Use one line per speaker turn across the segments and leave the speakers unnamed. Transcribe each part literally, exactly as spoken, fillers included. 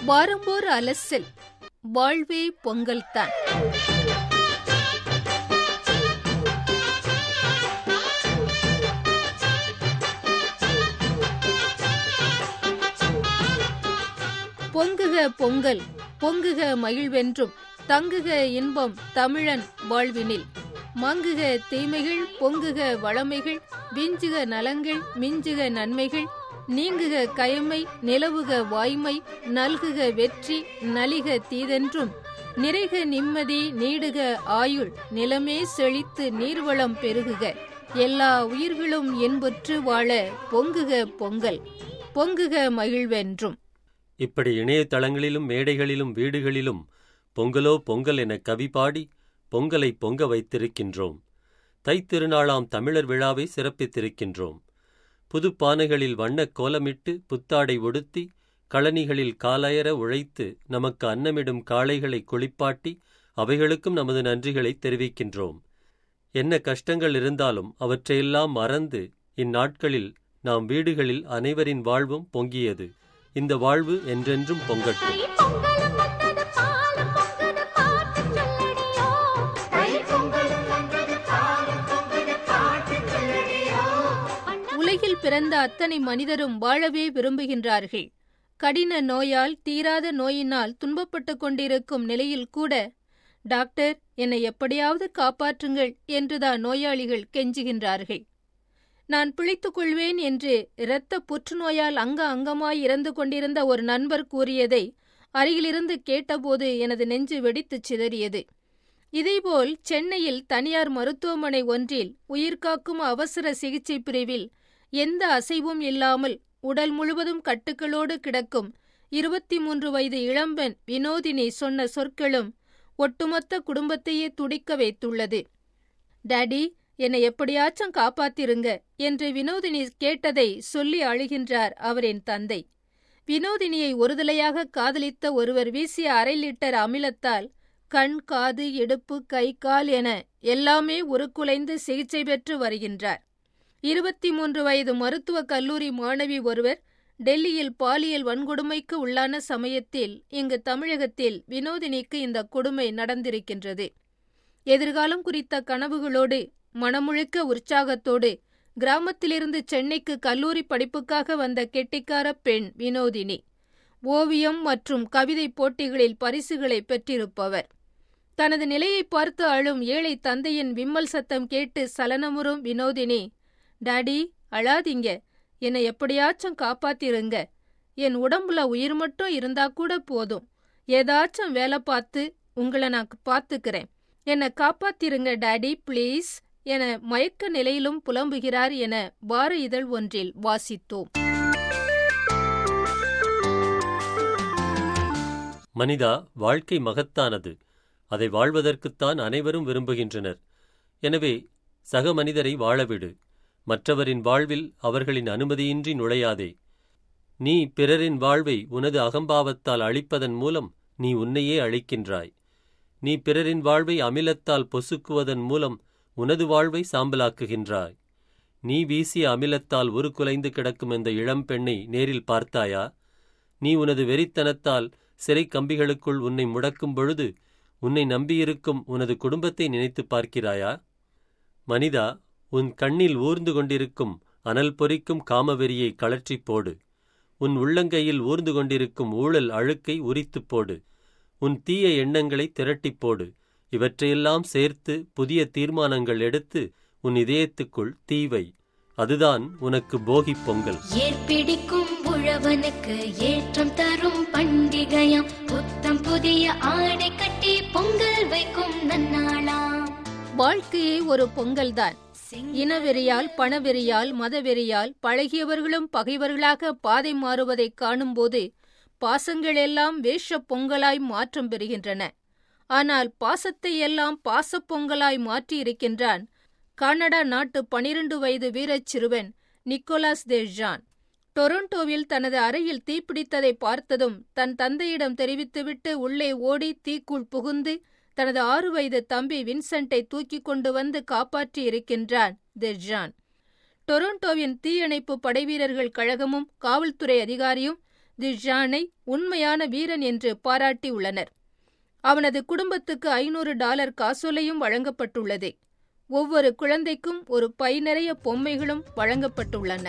வாரம்போர் அலசல், வாழ்வே பொங்கல்தான். பொங்குக பொங்கல், பொங்குக மகிழ்வென்றும், தங்குக இன்பம் தமிழன் வாழ்வினில். மங்குக தீமைகள், பொங்குக வளமைகள், விஞ்சுக நலங்கள், மிஞ்சுக நன்மைகள், நீங்குக கயமை, நிலவுக வாய்மை, நல்குக வெற்றி, நலிக தீதென்றும், நிறைக நிம்மதி, நீடுக ஆயுள், நிலமே செழித்து நீர்வளம் பெருகுக, எல்லா உயிர்களும் இன்புற்று வாழ பொங்குக பொங்கல், பொங்குக மகிழ்வென்றும்.
இப்படி இணையதளங்களிலும் மேடைகளிலும் வீடுகளிலும் பொங்கலோ பொங்கல் என கவி பாடி பொங்கலை பொங்க வைத்திருக்கின்றோம். தைத்திருநாளாம் தமிழர் விழாவை சிறப்பித்திருக்கின்றோம். புதுப்பானைகளில் வண்ணக் கோலமிட்டு புத்தாடை உடுத்தி களனிகளில் காலயர உழைத்து நமக்கு அன்னமிடும் காளைகளை குளிப்பாட்டி அவைகளுக்கும் நமது நன்றிகளை தெரிவிக்கின்றோம். என்ன கஷ்டங்கள் இருந்தாலும் அவற்றையெல்லாம் மறந்து இந்நாட்களில் நாம் வீடுகளில் அனைவரின் வாழ்வும் பொங்கியது. இந்த வாழ்வு என்றென்றும் பொங்கட்டும்.
உலகில் பிறந்த அத்தனை மனிதரும் வாழவே விரும்புகின்றார்கள். கடின நோயால், தீராத நோயினால் துன்பப்பட்டுக் கொண்டிருக்கும் நிலையில் கூட, டாக்டர் என்னை எப்படியாவது காப்பாற்றுங்கள் என்றுதான் நோயாளிகள் கெஞ்சுகின்றார்கள். நான் பிழைத்துக் கொள்வேன் என்று இரத்த புற்றுநோயால் அங்க அங்கமாய் இறந்து கொண்டிருந்த ஒரு நண்பர் கூறியதை அருகிலிருந்து கேட்டபோது எனது நெஞ்சு வெடித்துச் சிதறியது. இதேபோல் சென்னையில் தனியார் மருத்துவமனை ஒன்றில் உயிர்காக்கும் அவசர சிகிச்சை பிரிவில் எந்த அசைவும் இல்லாமல் உடல் முழுவதும் கட்டுக்களோடு கிடக்கும் இருபத்தி மூன்று வயது இளம்பெண் வினோதினி சொன்ன சொற்களும் ஒட்டுமொத்த குடும்பத்தையே துடிக்க வைத்துள்ளது. டாடி, என்னை எப்படியாச்சும் காப்பாத்திருங்க என்று வினோதினி கேட்டதை சொல்லி அழுகின்றார் அவரின் தந்தை. வினோதினியை ஒருதலையாக காதலித்த ஒருவர் வீசிய அரை லிட்டர் அமிலத்தால் கண், காது, இடுப்பு, கை, கால் என எல்லாமே உருக்குலைந்து சிகிச்சை பெற்று வருகின்றார். இருபத்தி மூன்று வயது மருத்துவக் கல்லூரி மாணவி ஒருவர் டெல்லியில் பாலியல் வன்கொடுமைக்கு உள்ளான சமயத்தில் இங்கு தமிழகத்தில் வினோதினிக்கு இந்த கொடுமை நடந்திருக்கின்றது. எதிர்காலம் குறித்த கனவுகளோடு, மனமுழுக்க உற்சாகத்தோடு கிராமத்திலிருந்து சென்னைக்கு கல்லூரி படிப்புக்காக வந்த கெட்டிக்கார பெண் வினோதினி. ஓவியம் மற்றும் கவிதை போட்டிகளில் பரிசுகளை பெற்றிருப்பவர். தனது நிலையை பார்த்து அழும் ஏழை தந்தையின் விம்மல் சத்தம் கேட்டு சலனமுறும் வினோதினி, டாடி அழாதீங்க, என்னை எப்படியாச்சும் காப்பாத்திருங்க, என் உடம்புல உயிர் மட்டும் இருந்தா கூட போதும், ஏதாச்சும் வேலை பார்த்து உங்களை நான் பார்த்துக்கிறேன், என்னை காப்பாத்திருங்க டாடி பிளீஸ் என மயக்க நிலையிலும் புலம்புகிறார் என வார இதழ் ஒன்றில் வாசித்தோம்.
மனிதா, வாழ்க்கை மகத்தானது. அதை வாழ்வதற்குத்தான் அனைவரும் விரும்புகின்றனர். எனவே சக மனிதரை வாழவிடு. மற்றவரின் வாழ்வில் அவர்களின் அனுமதியின்றி நுழையாதே. நீ பிறரின் வாழ்வை உனது அகம்பாவத்தால் அழிப்பதன் மூலம் நீ உன்னையே அழிக்கின்றாய். நீ பிறரின் வாழ்வை அமிலத்தால் பொசுக்குவதன் மூலம் உனது வாழ்வை சாம்பலாக்குகின்றாய். நீ வீசிய அமிலத்தால் உருக்குலைந்து கிடக்கும் இந்த இளம்பெண்ணை நேரில் பார்த்தாயா? நீ உனது வெறித்தனத்தால் சிறை கம்பிகளுக்குள் உன்னை முடக்கும் பொழுது உன்னை நம்பியிருக்கும் உனது குடும்பத்தை நினைத்து பார்க்கிறாயா? மனிதா, உன் கண்ணில் ஊர்ந்து கொண்டிருக்கும் அனல் பொறிக்கும் காமவெறியை கழற்றிப் போடு. உன் உள்ளங்கையில் ஊர்ந்து கொண்டிருக்கும் ஊழல் அழுக்கை உரித்துப் போடு. உன் தீய எண்ணங்களை திரட்டிப் போடு. இவற்றையெல்லாம் சேர்த்து புதிய தீர்மானங்கள் எடுத்து உன் இதயத்துக்குள் தீவை. அதுதான் உனக்கு போகி பொங்கல்.
ஏற்பிடிக்கும் உழவனுக்கு ஏற்றம் தரும் பண்டிகையாம், புத்தம் புதிய ஆடை கட்டி பொங்கல் வைக்கும் நன்னாளாம்.
வாழ்க்கையே ஒரு பொங்கல்தான். இனவெறியால், பணவெறியால், மதவெறியால் பழகியவர்களும் பகைவர்களாக பாதை மாறுவதை காணும்போது பாசங்களெல்லாம் வேஷ பொங்கலாய் மாற்றம் பெறுகின்றன. ஆனால் பாசத்தை எல்லாம் பாசப் பொங்கலாய் மாற்றியிருக்கின்றான் கனடா நாட்டு பனிரண்டு வயது வீரச் சிறுவன் நிக்கோலாஸ் தேஜான். டொரண்டோவில் தனது அறையில் தீப்பிடித்ததை பார்த்ததும் தன் தந்தையிடம் தெரிவித்துவிட்டு உள்ளே ஓடி தீக்குள் புகுந்து தனது ஆறு வயது தம்பி வின்சென்ட்டை தூக்கிக் கொண்டு வந்து காப்பாற்றி இருக்கின்றான் தேஜான். டொரண்டோவின் தீயணைப்பு படைவீரர்கள் கழகமும் காவல்துறை அதிகாரியும் தி ஜானை உண்மையான வீரன் என்று பாராட்டியுள்ளனர். அவனது குடும்பத்துக்கு ஐநூறு டாலர் காசோலையும் வழங்கப்பட்டுள்ளது. ஒவ்வொரு குழந்தைக்கும் ஒரு பை நிறைய பொம்மைகளும் வழங்கப்பட்டுள்ளன.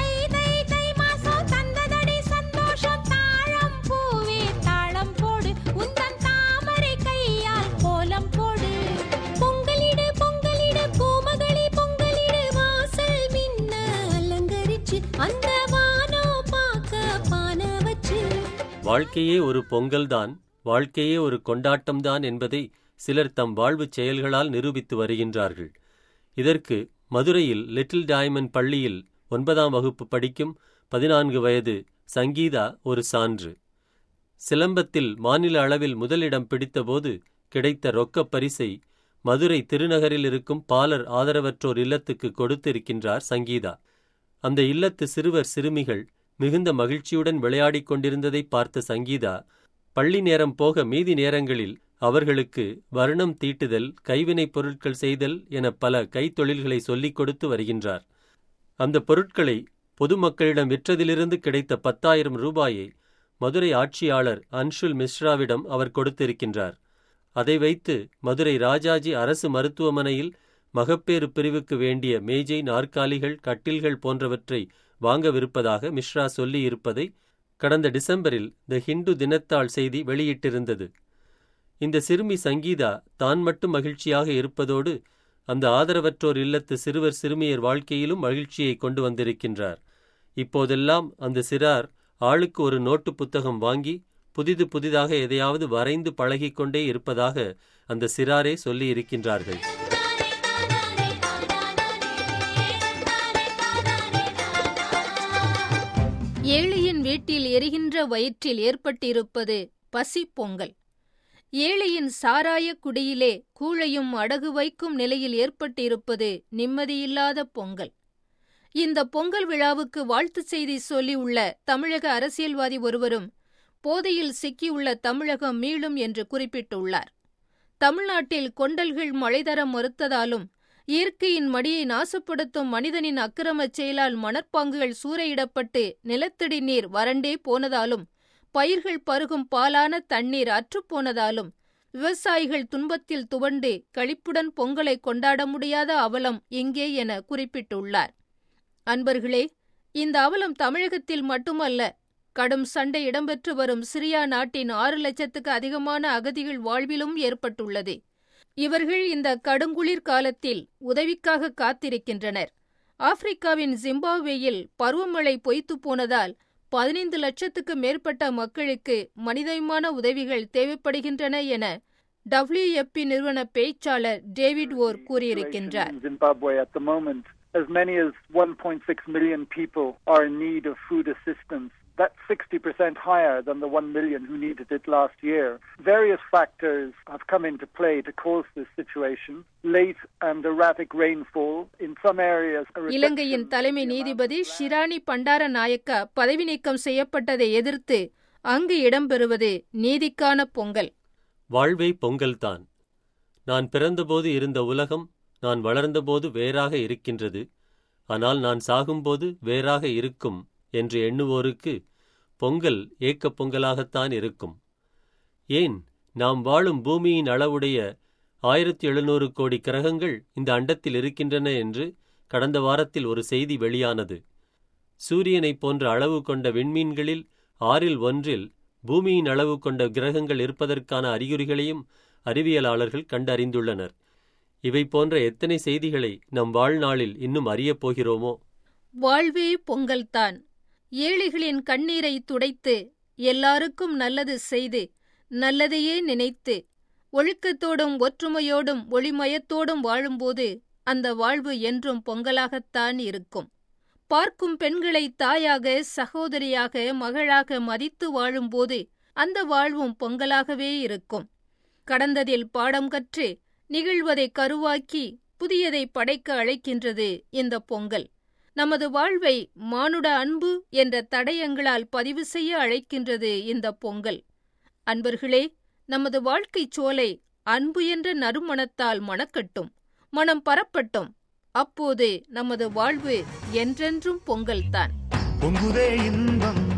வாழ்க்கையே ஒரு பொங்கல்தான், வாழ்க்கையே ஒரு கொண்டாட்டம்தான் என்பதை சிலர் தம் வாழ்வுச் செயல்களால் நிரூபித்து வருகின்றார்கள். இதற்கு மதுரையில் லிட்டில் டயமண்ட் பள்ளியில் ஒன்பதாம் வகுப்பு படிக்கும் பதினான்கு வயது சங்கீதா ஒரு சான்று. சிலம்பத்தில் மாநில அளவில் முதலிடம் பிடித்தபோது கிடைத்த ரொக்கப் பரிசை மதுரை திருநகரில் இருக்கும் பாலர் ஆதரவற்றோர் இல்லத்துக்கு கொடுத்திருக்கின்றார் சங்கீதா. அந்த இல்லத்து சிறுவர் சிறுமிகள் மிகுந்த மகிழ்ச்சியுடன் விளையாடிக் கொண்டிருந்ததை பார்த்த சங்கீதா பள்ளி நேரம் போக மீதி நேரங்களில் அவர்களுக்கு வர்ணம் தீட்டுதல், கைவினைப் பொருட்கள் செய்தல் என பல கைத்தொழில்களை சொல்லிக் கொடுத்து வருகின்றார். அந்த பொருட்களை பொதுமக்களிடம் விற்றதிலிருந்து கிடைத்த பத்தாயிரம் ரூபாயை மதுரை ஆட்சியாளர் அன்ஷுல் மிஸ்ராவிடம் அவர் கொடுத்திருக்கின்றார். அதை வைத்து மதுரை ராஜாஜி அரசு மருத்துவமனையில் மகப்பேறு பிரிவுக்கு வேண்டிய மேஜை, நாற்காலிகள், கட்டில்கள் போன்றவற்றை வாங்கவிருப்பதாக மிஸ்ரா சொல்லியிருப்பதை கடந்த டிசம்பரில் த ஹிந்து தினத்தாள் செய்தி வெளியிட்டிருந்தது. இந்த சிறுமி சங்கீதா தான் மட்டும் மகிழ்ச்சியாக இருப்பதோடு அந்த ஆதரவற்றோர் இல்லத்து சிறுவர் சிறுமியர் வாழ்க்கையிலும் மகிழ்ச்சியை கொண்டு வந்திருக்கின்றார். இப்போதெல்லாம் அந்த சிறார் ஆளுக்கு ஒரு நோட்டு புத்தகம் வாங்கி புதிது புதிதாக எதையாவது வரைந்து பழகிக்கொண்டே இருப்பதாக அந்த சிறாரே சொல்லியிருக்கின்றார்கள்.
ஏழையின் வீட்டில் எரிகின்ற வயிற்றில் ஏற்பட்டிருப்பது பசி பொங்கல். ஏழையின் சாராய குடியிலே கூழையும் அடகு வைக்கும் நிலையில் ஏற்பட்டிருப்பது நிம்மதியில்லாத பொங்கல். இந்த பொங்கல் விழாவுக்கு வாழ்த்து செய்தி சொல்லியுள்ள தமிழக அரசியல்வாதி ஒருவரும் போதையில் சிக்கியுள்ள தமிழகம் மீளும் என்று குறிப்பிட்டுள்ளார். தமிழ்நாட்டில் கொண்டல்கள் மழை தர மறுத்ததாலும் இயற்கையின் மடியை நாசப்படுத்தும் மனிதனின் அக்கிரமச் செயலால் மணற்பாங்குகள் சூறையிடப்பட்டு நிலத்தடி நீர் வறண்டே போனதாலும் பயிர்கள் பருகும் பாலான தண்ணீர் அற்றுப்போனதாலும் விவசாயிகள் துன்பத்தில் துவண்டு களிப்புடன் பொங்கலை கொண்டாட முடியாத அவலம் எங்கே என குறிப்பிட்டுள்ளார். அன்பர்களே, இந்த அவலம் தமிழகத்தில் மட்டுமல்ல, கடும் சண்டை இடம்பெற்று வரும் சிரியா நாட்டின் ஆறு லட்சத்துக்கு அதிகமான அகதிகள் வாழ்விலும் ஏற்பட்டுள்ளது. இவர்கள் இந்த கடுங்குளிர் காலத்தில் உதவிக்காக காத்திருக்கின்றனர். ஆப்பிரிக்காவின் ஜிம்பாப்வேயில் பருவமழை பொய்த்து போனதால் பதினைந்து லட்சத்துக்கு மேற்பட்ட மக்களுக்கு மனிதமான உதவிகள் தேவைப்படுகின்றன என டபிள்யூ எஃப் பி நிறுவன பேச்சாளர் டேவிட் ஓர் கூறியிருக்கின்றார்.
As many as one point six million people are in need of food assistance. That's sixty percent higher than the one million who needed it last year. Various factors have come into play to cause this situation. Late and erratic rainfall in some areas.
இலங்கையின் தலைமை நீதிபதி ஷிராணி பண்டார நாயக்கா பதவி நீக்கம் செய்யப்பட்டதை எதிர்த்து அங்கு இடம்பெறுவது நீதிக்கான பொங்கல்.
வாழ்வே பொங்கல்தான். நான் பிறந்தபோது இருந்த உலகம் நான் வளர்ந்தபோது வேறாக இருக்கின்றது, ஆனால் நான் சாகும்போது வேறாக இருக்கும் என்று எண்ணுவோருக்கு பொங்கல் ஏக்கப் பொங்கலாகத்தான் இருக்கும். ஏன், நாம் வாழும் பூமியின் அளவுடைய ஆயிரத்தி எழுநூறு கோடி கிரகங்கள் இந்த அண்டத்தில் இருக்கின்றன என்று கடந்த வாரத்தில் ஒரு செய்தி வெளியானது. சூரியனைப் போன்ற அளவு கொண்ட விண்மீன்களில் ஆறில் ஒன்றில் பூமியின் அளவு கொண்ட கிரகங்கள் இருப்பதற்கான அறிகுறிகளையும் அறிவியலாளர்கள் கண்டறிந்துள்ளனர். இவை போன்ற எத்தனை செய்திகளை நம் வாழ்நாளில் இன்னும் அறியப் போகிறோமோ?
வாழ்வே பொங்கல்தான். ஏழைகளின் கண்ணீரை துடைத்து, எல்லாருக்கும் நல்லது செய்து, நல்லதையே நினைத்து, ஒழுக்கத்தோடும் ஒற்றுமையோடும் ஒளிமயத்தோடும் வாழும்போது அந்த வாழ்வு என்றும் பொங்கலாகத்தான் இருக்கும். பார்க்கும் பெண்களை தாயாக, சகோதரியாக, மகளாக மதித்து வாழும்போது அந்த வாழ்வும் பொங்கலாகவே இருக்கும். கடந்ததில் பாடம் கற்று நிகழ்வதை கருவாக்கி புதியதை படைக்க அழைக்கின்றது இந்த பொங்கல். நமது வாழ்வை மானுட அன்பு என்ற தடயங்களால் பதிவு செய்ய அழைக்கின்றது இந்த பொங்கல். அன்பர்களே, நமது வாழ்க்கைச் சோலை அன்பு என்ற நறுமணத்தால் மணக்கட்டும், மனம் பரப்பட்டும். அப்போது நமது வாழ்வு என்றென்றும் பொங்கல்தான்.
பொங்குதே இன்பம்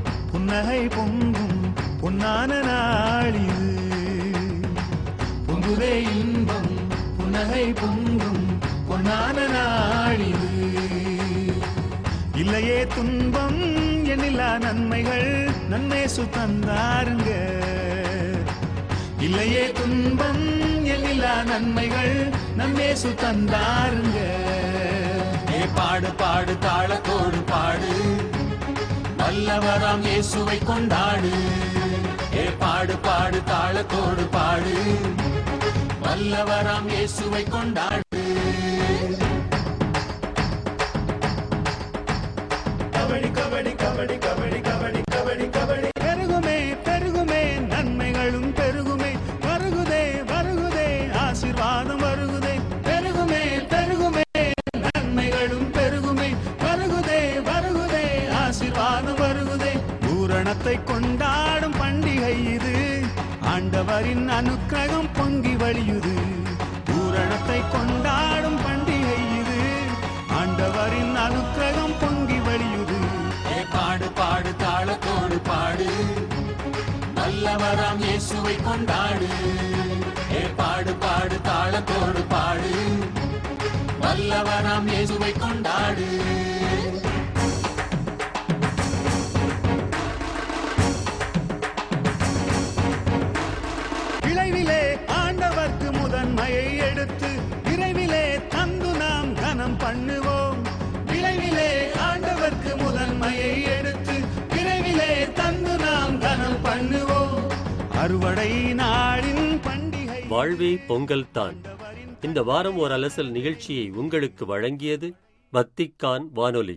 புன்னகை பொங்கும் பொன்னான நாளிது. பொங்குதே இன்பம் புன்னகை பொங்கும் பொன்னான நாளிது. இல்லையே துன்பம் எண்ணில்லா நன்மைகள் நன்மேசு தந்தாருங்க. இல்லையே துன்பம் எண்ணில்லா நன்மைகள் நன்மேசு தந்தாருங்க. ஏ பாடு பாடு தாளத்தோடு பாடு, வல்லவராம் இயேசுவை கொண்டாடு. ஏ பாடு பாடு தாளத்தோடு பாடு, வல்லவராம் இயேசுவை கொண்டாடு. கபடி கபடி கபடி கபடி கபடி கபடி கபடி. பெருகுமே பெருகுமே நன்மைகளும் பெருகுமே, வருகுதே வருகுதே ஆசீர்வாதம் வருகுதே. பெருகுமே பெருகுமே நன்மைகளும் பெருகுமே, வருகுதே வருகுதே ஆசீர்வாதம் வருகுதே. பூரணத்தை கொண்டாடும் பண்டிகை இது, ஆண்டவரின் அனுக்கிரகம் பொங்கி வழியுது. பூரணத்தை கொண்டாடும் பண்டிகை இது, ஆண்டவரின் அனுக்கிரகம் பொங்கி வழியுது. ஏ பாடு பாடு தாளத்தோடு பாடு, வல்லவராம் இயேசுவை கொண்டாடு. ஏ பாடு பாடு தாளத்தோடு பாடு, வல்லவராம் இயேசுவை கொண்டாடு. விளைவிலே ஆண்டவர்க்கு முதன்மையை எடுத்து, விரைவிலே தந்து நாம் கனம் பண்ணுவோம். விளைவிலே ஆண்டவர்க்கு முதன்மையை எடுத்து, விரைவிலே தந்து நாம் கனம் பண்ணுவோம். அறுவடை நாளின் பண்டிகை
வாழ்வே பொங்கல் தான். இந்த வாரம் ஓர் அலசல் நிகழ்ச்சியை உங்களுக்கு வழங்கியது வத்திக்கான் வானொலி.